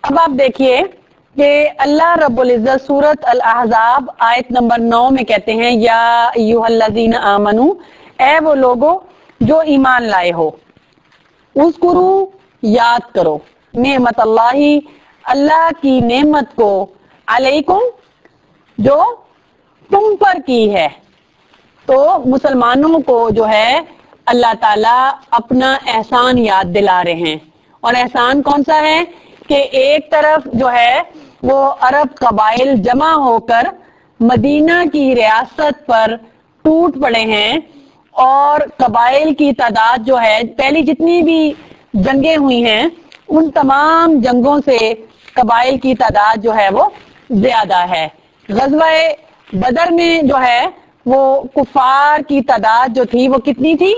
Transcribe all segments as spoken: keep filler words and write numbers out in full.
اب آپ دیکھیے کہ اللہ رب العزت سورت الاحزاب آیت نمبر نو میں کہتے ہیں یا ایھا الذین آمنو، اے وہ لوگو جو ایمان لائے ہو، اذکروا یاد کرو، نعمت اللہ اللہ کی نعمت کو، علیکم جو تم پر کی ہے۔ تو مسلمانوں کو جو ہے اللہ تعالیٰ اپنا احسان یاد دلا رہے ہیں، اور احسان کون سا ہے کہ ایک طرف جو ہے وہ عرب قبائل جمع ہو کر مدینہ کی ریاست پر ٹوٹ پڑے ہیں، اور قبائل کی تعداد جو ہے پہلی جتنی بھی جنگیں ہوئی ہیں ان تمام جنگوں سے قبائل کی تعداد جو ہے وہ زیادہ ہے۔ غزوہ بدر میں جو ہے وہ کفار کی تعداد جو تھی وہ کتنی تھی؟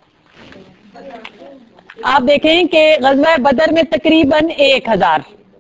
آپ دیکھیں کہ غزوہ بدر میں تقریباً ایک ہزار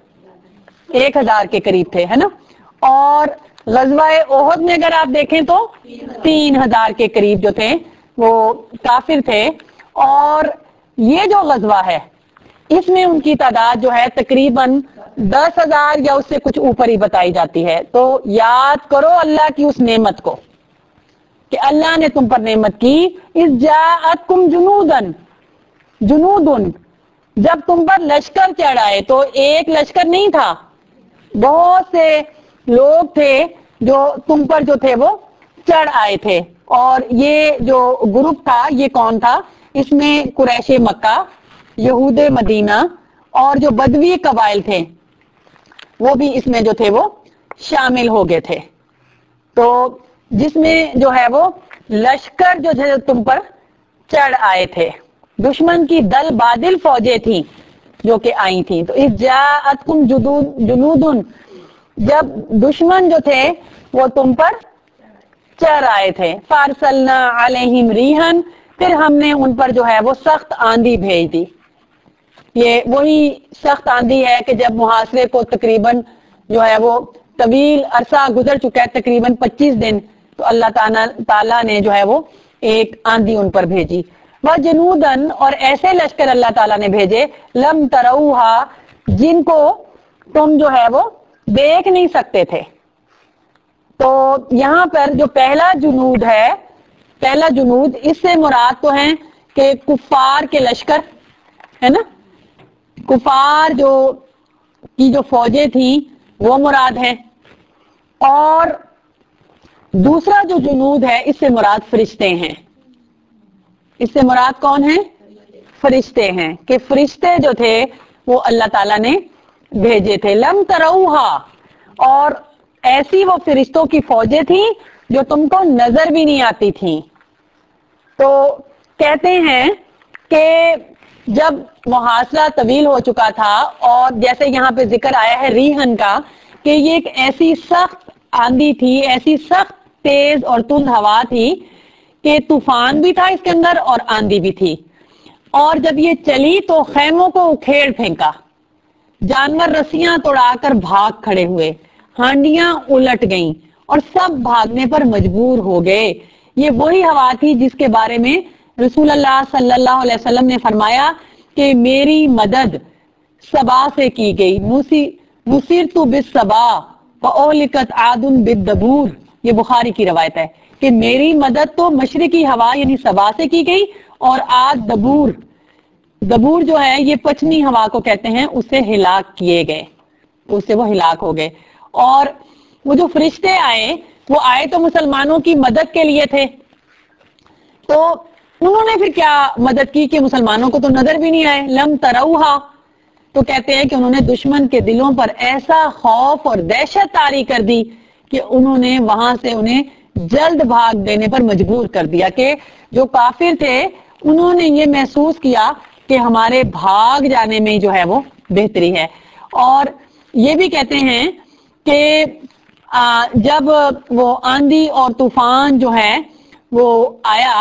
ایک ہزار کے قریب تھے، ہے نا، اور غزوہ احد میں اگر آپ دیکھیں تو تین ہزار کے قریب جو تھے وہ کافر تھے، اور یہ جو غزوہ ہے اس میں ان کی تعداد جو ہے تقریباً دس ہزار یا اس سے کچھ اوپر ہی بتائی جاتی ہے۔ تو یاد کرو اللہ کی اس نعمت کو کہ اللہ نے تم پر نعمت کی، اذ جاءتکم جنودن جنودن جب تم پر لشکر چڑھ آئے، تو ایک لشکر نہیں تھا، بہت سے لوگ تھے جو تم پر جو تھے وہ چڑھ آئے تھے۔ اور یہ جو گروپ تھا یہ کون تھا؟ اس میں قریش مکہ، یہود مدینہ اور جو بدوی قبائل تھے وہ بھی اس میں جو تھے وہ شامل ہو گئے تھے۔ تو جس میں جو ہے وہ لشکر جو تھے تم پر چڑھ آئے تھے، دشمن کی دل بادل فوجیں تھیں جو کہ آئی تھیں۔ تو اذ جاءتکم جنودن جب دشمن جو تھے وہ تم پر چڑھ آئے تھے، فارسلنا علیہم ریحا، پھر ہم نے ان پر جو ہے وہ سخت آندھی بھیج دی۔ یہ وہی سخت آندھی ہے کہ جب محاصرے کو تقریباً جو ہے وہ طویل عرصہ گزر چکا ہے، تقریباً پچیس دن، تو اللہ تعالیٰ نے جو ہے وہ ایک آندھی ان پر بھیجی۔ وَجُنُودًا، اور ایسے لشکر اللہ تعالیٰ نے بھیجے، لم تروہا، جن کو تم جو ہے وہ دیکھ نہیں سکتے تھے۔ تو یہاں پر جو پہلا جنود ہے، پہلا جنود، اس سے مراد تو ہیں کہ کفار کے لشکر، ہے نا، کفار جو کی جو فوجیں تھیں وہ مراد ہیں، اور دوسرا جو جنود ہے اس سے مراد فرشتے ہیں۔ اس سے مراد کون ہیں؟ فرشتے ہیں، کہ فرشتے جو تھے وہ اللہ تعالیٰ نے بھیجے تھے۔ لم تروہا، اور ایسی وہ فرشتوں کی فوجیں تھیں جو تم کو نظر بھی نہیں آتی تھیں۔ تو کہتے ہیں کہ جب محاصرہ طویل ہو چکا تھا، اور جیسے یہاں پہ ذکر آیا ہے ریحن کا، کہ یہ ایک ایسی سخت آندھی تھی، ایسی سخت تیز اور تند ہوا تھی کہ طوفان بھی تھا اس کے اندر اور آندھی بھی تھی، اور جب یہ چلی تو خیموں کو اکھیڑ پھینکا، جانور رسیاں توڑا کر بھاگ کھڑے ہوئے، ہانڈیاں الٹ گئیں اور سب بھاگنے پر مجبور ہو گئے۔ یہ وہی ہوا تھی جس کے بارے میں رسول اللہ صلی اللہ علیہ وسلم نے فرمایا کہ میری مدد سبا سے کی گئی، نصرت بالسبا واہلکت عاد بالدبور، یہ بخاری کی روایت ہے کہ میری مدد تو مشرقی ہوا یعنی سبا سے کی گئی، اور عاد دبور، دبور جو ہے یہ پچھمی ہوا کو کہتے ہیں، اس سے ہلاک کیے گئے، اس سے وہ ہلاک ہو گئے۔ اور وہ جو فرشتے آئے وہ آئے تو مسلمانوں کی مدد کے لیے تھے، تو انہوں نے پھر کیا مدد کی کہ مسلمانوں کو تو نظر بھی نہیں آئے۔ لم تروہا، تو کہتے ہیں کہ انہوں نے دشمن کے دلوں پر ایسا خوف اور دہشت طاری کر دی کہ انہوں نے وہاں سے انہیں جلد بھاگ دینے پر مجبور کر دیا، کہ جو کافر تھے انہوں نے یہ محسوس کیا کہ ہمارے بھاگ جانے میں جو ہے وہ بہتری ہے۔ اور یہ بھی کہتے ہیں کہ جب وہ آندھی اور طوفان جو ہے وہ آیا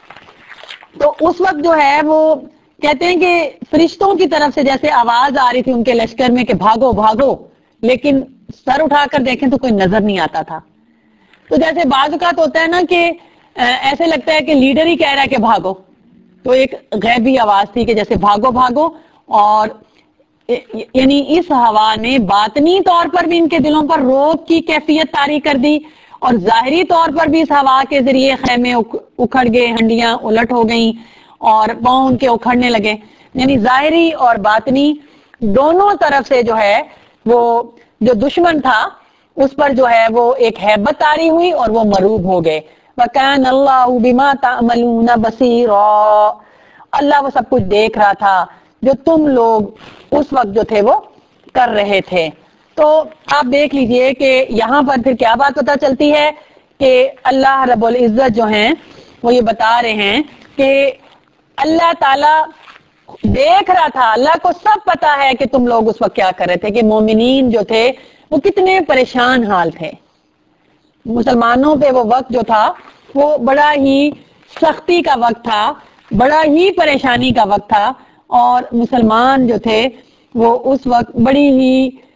تو اس وقت جو ہے وہ کہتے ہیں کہ فرشتوں کی طرف سے جیسے آواز آ رہی تھی ان کے لشکر میں کہ بھاگو بھاگو، لیکن سر اٹھا کر دیکھیں تو کوئی نظر نہیں آتا تھا۔ تو جیسے بعض اوقات ہوتا ہے نا کہ ایسے لگتا ہے کہ لیڈر ہی کہہ رہا ہے کہ بھاگو، تو ایک غیبی آواز تھی کہ جیسے بھاگو بھاگو، اور یعنی اس ہوا نے باطنی طور پر بھی ان کے دلوں پر روب کی کیفیت طاری کر دی اور ظاہری طور پر بھی اس ہوا کے ذریعے خیمے اکھڑ گئے, ہنڈیاں الٹ ہو گئیں اور پاؤں ان کے اکھڑنے لگے. یعنی ظاہری اور باطنی دونوں طرف سے جو ہے وہ جو دشمن تھا اس پر جو ہے وہ ایک ہیبت طاری ہوئی اور وہ مروب ہو گئے. وَكَانَ اللَّهُ بِمَا تَعْمَلُونَ بَصِيرًا, اللہ وہ سب کچھ دیکھ رہا تھا جو تم لوگ اس وقت جو تھے وہ کر رہے تھے. تو آپ دیکھ لیجئے کہ یہاں پر پھر کیا بات پتہ چلتی ہے کہ اللہ رب العزت جو ہیں وہ یہ بتا رہے ہیں کہ اللہ تعالی دیکھ رہا تھا, اللہ کو سب پتا ہے کہ تم لوگ اس وقت کیا کر رہے تھے, کہ مومنین جو تھے وہ کتنے پریشان حال تھے. مسلمانوں پہ وہ وقت جو تھا وہ بڑا ہی سختی کا وقت تھا, بڑا ہی پریشانی کا وقت تھا, اور مسلمان جو تھے وہ اس وقت بڑی ہی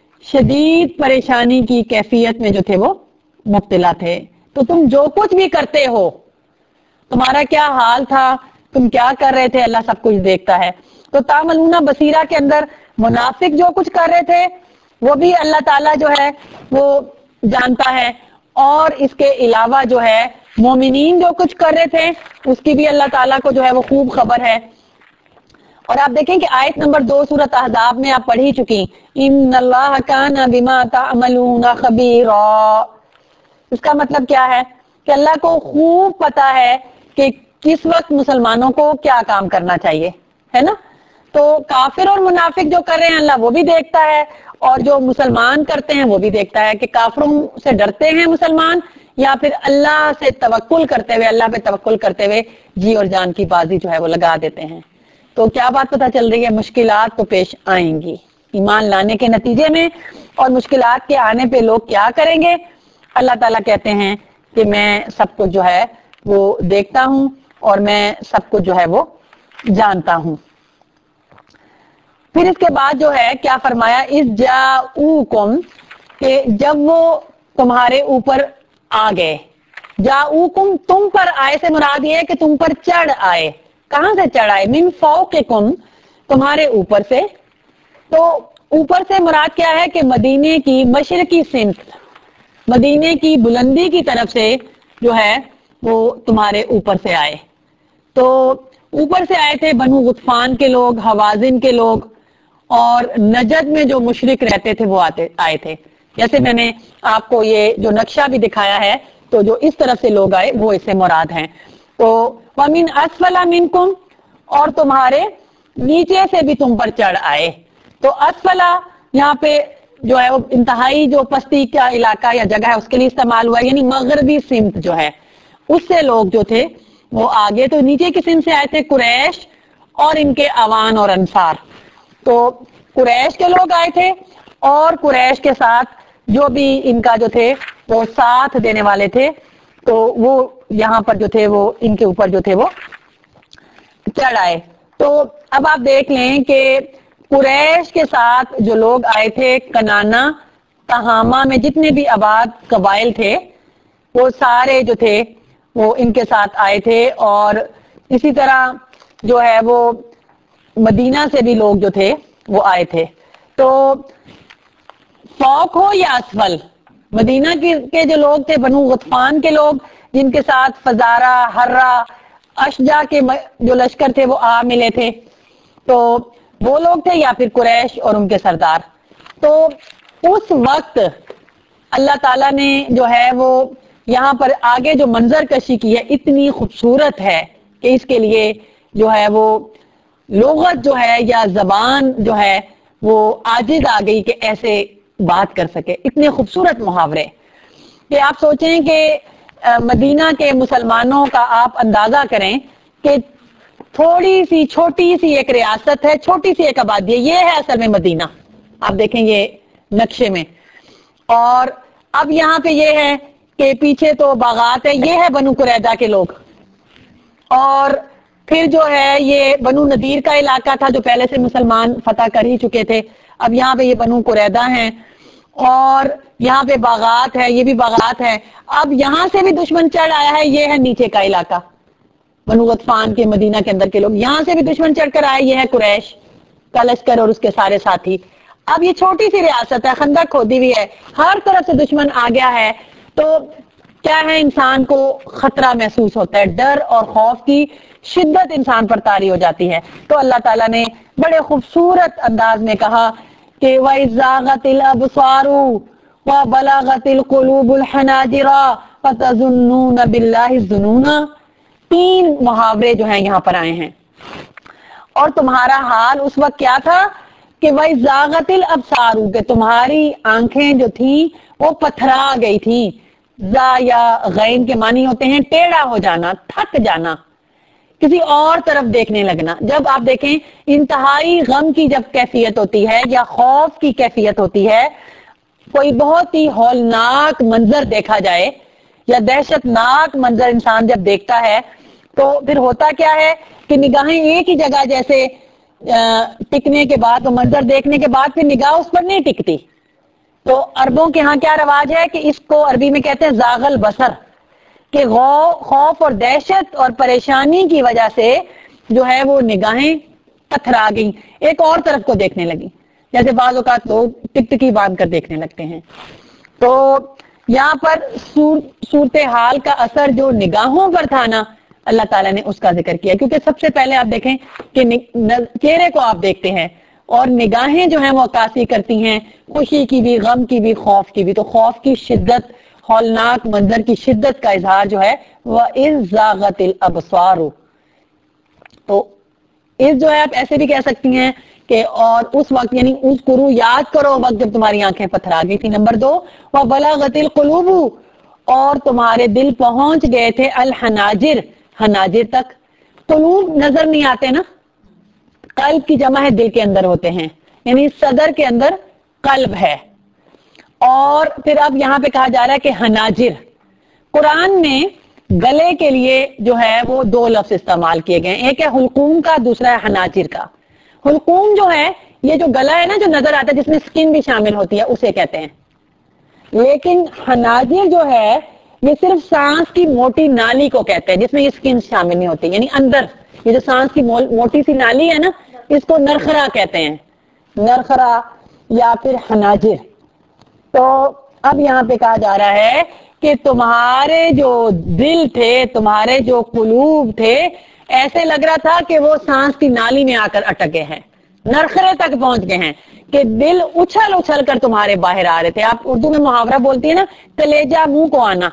شدید پریشانی کی کیفیت میں جو تھے وہ مبتلا تھے. تو تم جو کچھ بھی کرتے ہو, تمہارا کیا حال تھا, تم کیا کر رہے تھے, اللہ سب کچھ دیکھتا ہے. تو تعملون بصیرہ کے اندر منافق جو کچھ کر رہے تھے وہ بھی اللہ تعالیٰ جو ہے وہ جانتا ہے, اور اس کے علاوہ جو ہے مومنین جو کچھ کر رہے تھے اس کی بھی اللہ تعالیٰ کو جو ہے وہ خوب خبر ہے. اور آپ دیکھیں کہ آیت نمبر دو سورۃ احزاب میں آپ پڑھ ہی چکی, ان اللہ کان بما تعملون خبیرا. اس کا مطلب کیا ہے کہ اللہ کو خوب پتا ہے کہ کس وقت مسلمانوں کو کیا کام کرنا چاہیے, ہے نا. تو کافر اور منافق جو کر رہے ہیں اللہ وہ بھی دیکھتا ہے, اور جو مسلمان کرتے ہیں وہ بھی دیکھتا ہے کہ کافروں سے ڈرتے ہیں مسلمان یا پھر اللہ سے توکل کرتے ہوئے, اللہ پہ توکل کرتے ہوئے جی اور جان کی بازی جو ہے وہ لگا دیتے ہیں. تو کیا بات پتہ چل رہی ہے, مشکلات تو پیش آئیں گی ایمان لانے کے نتیجے میں, اور مشکلات کے آنے پہ لوگ کیا کریں گے. اللہ تعالیٰ کہتے ہیں کہ میں سب کچھ جو ہے وہ دیکھتا ہوں اور میں سب کچھ جو ہے وہ جانتا ہوں. پھر اس کے بعد جو ہے کیا فرمایا, اس جاؤکم, کہ جب وہ تمہارے اوپر آ گئے. جاؤکم تم پر آئے سے مراد یہ ہے کہ تم پر چڑھ آئے. کہاں سے چڑھ آئے, من فوقکم, تمہارے اوپر سے. تو اوپر سے مراد کیا ہے کہ مدینے کی مشرقی سمت, مدینے کی بلندی کی طرف سے جو ہے وہ تمہارے اوپر سے آئے. تو اوپر سے آئے تھے بنو غطفان کے لوگ, حوازن کے لوگ, اور نجد میں جو مشرک رہتے تھے وہ آتے آئے تھے. جیسے میں نے آپ کو یہ جو نقشہ بھی دکھایا ہے, تو جو اس طرف سے لوگ آئے وہ اس سے مراد ہیں. تو وَمِنْ أَسْفَلَ مِنْكُمْ, اور تمہارے نیچے سے بھی تم پر چڑھ آئے. تو اسفلا یہاں پہ جو ہے وہ انتہائی جو پستی کا علاقہ یا جگہ ہے اس کے لیے استعمال ہوا ہے, یعنی مغربی سمت جو ہے اس سے لوگ جو تھے وہ آگے. تو نیچے کی سمت سے آئے تھے قریش اور ان کے اوان اور انصار. تو قریش کے لوگ آئے تھے, اور قریش کے ساتھ جو بھی ان کا جو تھے وہ ساتھ دینے والے تھے, تو وہ یہاں پر جو تھے وہ ان کے اوپر جو تھے وہ چڑھ آئے. تو اب آپ دیکھ لیں کہ قریش کے ساتھ جو لوگ آئے تھے, کنانا, تہامہ میں جتنے بھی آباد قبائل تھے وہ سارے جو تھے وہ ان کے ساتھ آئے تھے. اور اسی طرح جو ہے وہ مدینہ سے بھی لوگ جو تھے وہ آئے تھے. تو فوق ہو یا اسفل, مدینہ کے جو لوگ تھے بنو غطفان کے لوگ, جن کے ساتھ فزارہ, ہرہ, اشجع کے جو لشکر تھے وہ آ ملے تھے, تو وہ لوگ تھے, یا پھر قریش اور ان کے سردار. تو اس وقت اللہ تعالیٰ نے جو ہے وہ یہاں پر آگے جو منظر کشی کی ہے اتنی خوبصورت ہے کہ اس کے لیے جو ہے وہ لغت جو ہے یا زبان جو ہے وہ عاجز آ گئی کہ ایسے بات کر سکے. اتنے خوبصورت محاورے کہ آپ سوچیں کہ مدینہ کے مسلمانوں کا آپ اندازہ کریں کہ تھوڑی سی چھوٹی سی ایک ریاست ہے, چھوٹی سی ایک آبادی ہے, یہ ہے اصل میں مدینہ. آپ دیکھیں یہ نقشے میں, اور اب یہاں پہ یہ ہے کہ پیچھے تو باغات ہے, یہ ہے بنو قریظہ کے لوگ, اور پھر جو ہے یہ بنو نذیر کا علاقہ تھا جو پہلے سے مسلمان فتح کر ہی چکے تھے. اب یہاں پہ یہ بنو قریظہ ہیں, اور یہاں پہ باغات ہے, یہ بھی باغات ہے. اب یہاں سے بھی دشمن چڑھ آیا ہے, یہ ہے نیچے کا علاقہ بنو غطفان کے مدینہ کے اندر کے لوگ, یہاں سے بھی دشمن چڑھ کر آئے, یہ ہے قریش. کا لشکر اور اس کے سارے ساتھی. اب یہ چھوٹی سی ریاست ہے, خندق کھودی ہوئی ہے, ہر طرف سے دشمن آ گیا ہے, تو کیا ہے انسان کو خطرہ محسوس ہوتا ہے, ڈر اور خوف کی شدت انسان پر طاری ہو جاتی ہے. تو اللہ تعالیٰ نے بڑے خوبصورت انداز میں کہا کہ وَإِذْ زَاغَتِ الْأَبْصَارُ وَبَلَغَتِ الْقُلُوبُ الْحَنَاجِرَ فَتَظُنُّونَ بِاللَّهِ الظُّنُونَ. تین محاورے جو ہیں یہاں پر آئے ہیں. اور تمہارا حال اس وقت کیا تھا کہ وَإِذْ زَاغَتِ الْأَبْصَارُ, کہ تمہاری آنکھیں جو تھیں وہ پتھرا گئی تھیں. زا یا غین کے معنی ہوتے ہیں ٹیڑھا ہو جانا, تھک جانا, کسی اور طرف دیکھنے لگنا. جب آپ دیکھیں انتہائی غم کی جب کیفیت ہوتی ہے یا خوف کی کیفیت ہوتی ہے, کوئی بہت ہی ہولناک منظر دیکھا جائے یا دہشت ناک منظر انسان جب دیکھتا ہے, تو پھر ہوتا کیا ہے کہ نگاہیں ایک ہی جگہ جیسے ٹکنے کے بعد, منظر دیکھنے کے بعد پھر نگاہ اس پر نہیں ٹکتی. تو عربوں کے ہاں کیا رواج ہے کہ اس کو عربی میں کہتے ہیں زاغل بصر, کہ خوف اور دہشت اور پریشانی کی وجہ سے جو ہے وہ نگاہیں پتھرا گئیں, ایک اور طرف کو دیکھنے لگی, جیسے بعض اوقات لوگ ٹکٹکی باندھ کر دیکھنے لگتے ہیں. تو یہاں پر صورتحال کا اثر جو نگاہوں پر تھا نا, اللہ تعالیٰ نے اس کا ذکر کیا, کیونکہ سب سے پہلے آپ دیکھیں کہ چہرے کو آپ دیکھتے ہیں اور نگاہیں جو ہیں وہ عکاسی کرتی ہیں خوشی کی بھی, غم کی بھی, خوف کی بھی. تو خوف کی شدت, ہولناک منظر کی شدت کا اظہار جو ہے وہ اِذْ زَاغَتِ الْأَبْصَارُ. تو اس جو ہے آپ ایسے بھی کہہ سکتی ہیں کہ اور اس وقت یعنی اس کرو یاد کرو وقت جب تمہاری آنکھیں پتھرا گئی تھی. نمبر دو وَبَلَغَتِ الْقُلُوبُ, اور تمہارے دل پہنچ گئے تھے الحناجر, حناجر تک. قلوب نظر نہیں آتے نا, قلب کی جمع ہے دل کے اندر ہوتے ہیں, یعنی صدر کے اندر قلب ہے. اور پھر اب یہاں پہ کہا جا رہا ہے کہ حناجر, قرآن میں گلے کے لیے جو ہے وہ دو لفظ استعمال کیے گئے, ایک ہے حلقوم کا, دوسرا ہے حناجر کا. حلقوم جو ہے یہ جو گلا ہے نا جو نظر آتا ہے جس میں سکن بھی شامل ہوتی ہے اسے کہتے ہیں. لیکن حناجر جو ہے یہ صرف سانس کی موٹی نالی کو کہتے ہیں جس میں یہ سکن شامل نہیں ہوتی, یعنی اندر یہ جو سانس کی موٹی سی نالی ہے نا اس کو نرخرا کہتے ہیں, نرخرا یا پھر حناجر. تو اب یہاں پہ کہا جا رہا ہے کہ تمہارے جو دل تھے, تمہارے جو قلوب تھے, ایسے لگ رہا تھا کہ وہ سانس کی نالی میں آ کر اٹک گئے ہیں, نرخرے تک پہنچ گئے ہیں, کہ دل اچھل اچھل کر تمہارے باہر آ رہے تھے. آپ اردو میں محاورہ بولتی ہیں نا کلیجہ منہ کو آنا,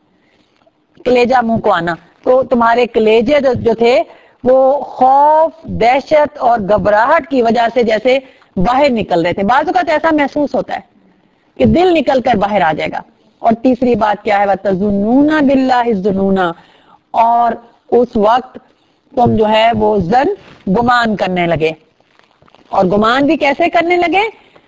کلیجہ منہ کو آنا. تو تمہارے کلیجے جو تھے وہ خوف, دہشت اور گھبراہٹ کی وجہ سے جیسے باہر نکل رہے تھے. بعض اوقات ایسا محسوس ہوتا ہے کہ دل نکل کر باہر آ جائے گا. اور تیسری بات کیا ہے, وَتَظُنُّونَ بِاللَّهِ الظُّنُونَ, اور اس وقت تم جو ہے وہ ظن گمان کرنے لگے. اور گمان بھی کیسے کرنے لگے,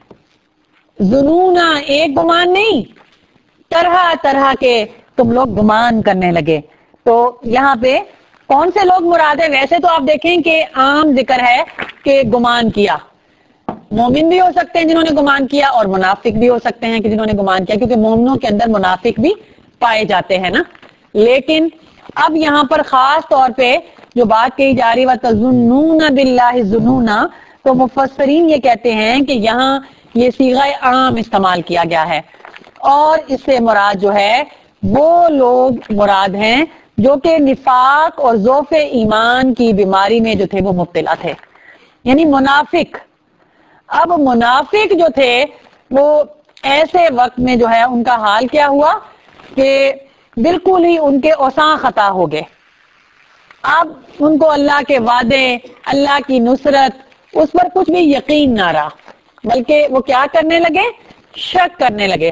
ظنونا, ایک گمان نہیں, طرح طرح کے تم لوگ گمان کرنے لگے. تو یہاں پہ کون سے لوگ مراد ہے؟ ویسے تو آپ دیکھیں کہ عام ذکر ہے کہ گمان کیا, مومن بھی ہو سکتے ہیں جنہوں نے گمان کیا اور منافق بھی ہو سکتے ہیں کہ جنہوں نے گمان کیا, کیونکہ مومنوں کے اندر منافق بھی پائے جاتے ہیں نا. لیکن اب یہاں پر خاص طور پہ جو بات کہی جا رہی ہے وَتَظُنُّونَ بِاللَّهِ الظُّنُونَ, تو مفسرین یہ کہتے ہیں کہ یہاں یہ صیغہ عام استعمال کیا گیا ہے, اور اس سے مراد جو ہے وہ لوگ مراد ہیں جو کہ نفاق اور ضعف ایمان کی بیماری میں جو تھے وہ مبتلا تھے, یعنی منافق. اب منافق جو تھے وہ ایسے وقت میں جو ہے ان کا حال کیا ہوا کہ بالکل ہی ان کے اوساں خطا ہو گئے. اب ان کو اللہ کے وعدے, اللہ کی نصرت, اس پر کچھ بھی یقین نہ رہا, بلکہ وہ کیا کرنے لگے, شک کرنے لگے.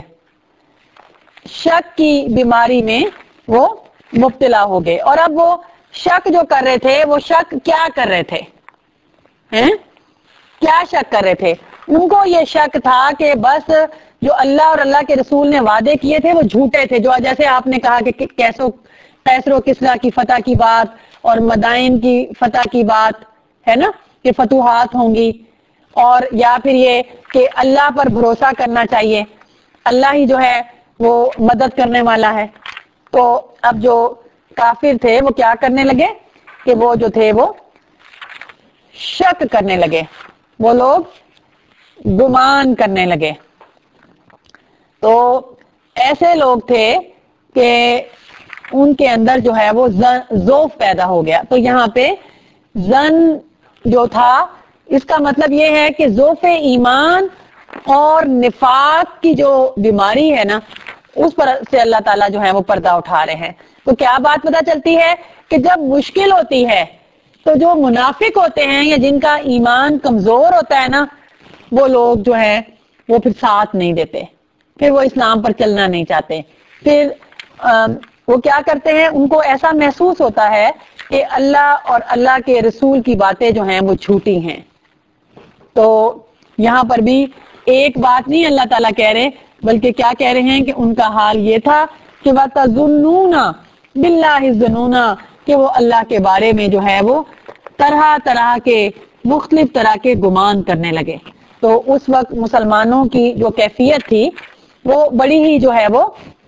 شک کی بیماری میں وہ مبتلا ہو گئے. اور اب وہ شک جو کر رہے تھے وہ شک کیا کر رہے تھے ہیں, کیا شک کر رہے تھے؟ ان کو یہ شک تھا کہ بس جو اللہ اور اللہ کے رسول نے وعدے کیے تھے وہ جھوٹے تھے. جو جیسے آپ نے کہا کہ کیسو کیسر و کسرا کی فتح کی بات اور مدائن کی فتح کی بات ہے نا کہ فتوحات ہوں گی, اور یا پھر یہ کہ اللہ پر بھروسہ کرنا چاہیے, اللہ ہی جو ہے وہ مدد کرنے والا ہے. تو اب جو کافر تھے وہ کیا کرنے لگے کہ وہ جو تھے وہ شک کرنے لگے. وہ لوگ گمان کرنے لگے. تو ایسے لوگ تھے کہ ان کے اندر جو ہے وہ ذوف پیدا ہو گیا. تو یہاں پہ زن جو تھا اس کا مطلب یہ ہے کہ ذوف ایمان اور نفاق کی جو بیماری ہے نا اس پر سے اللہ تعالیٰ جو ہے وہ پردہ اٹھا رہے ہیں. تو کیا بات پتہ چلتی ہے کہ جب مشکل ہوتی ہے تو جو منافق ہوتے ہیں یا جن کا ایمان کمزور ہوتا ہے نا وہ لوگ جو ہیں وہ پھر ساتھ نہیں دیتے, پھر وہ اسلام پر چلنا نہیں چاہتے. پھر وہ کیا کرتے ہیں, ان کو ایسا محسوس ہوتا ہے کہ اللہ اور اللہ کے رسول کی باتیں جو ہیں وہ جھوٹی ہیں. تو یہاں پر بھی ایک بات نہیں اللہ تعالیٰ کہہ رہے بلکہ کیا کہہ رہے ہیں کہ ان کا حال یہ تھا کہ وَتَظُنُّونَ بِاللَّهِ الظُّنُونَ کہ وہ اللہ کے بارے میں جو ہے وہ طرح طرح کے مختلف طرح کے گمان کرنے لگے. تو اس وقت مسلمانوں کی جو کیفیت تھی وہ بڑی ہی جو ہے وہ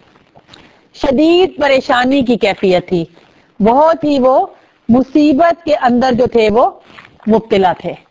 شدید پریشانی کی کیفیت تھی, بہت ہی وہ مصیبت کے اندر جو تھے وہ مبتلا تھے.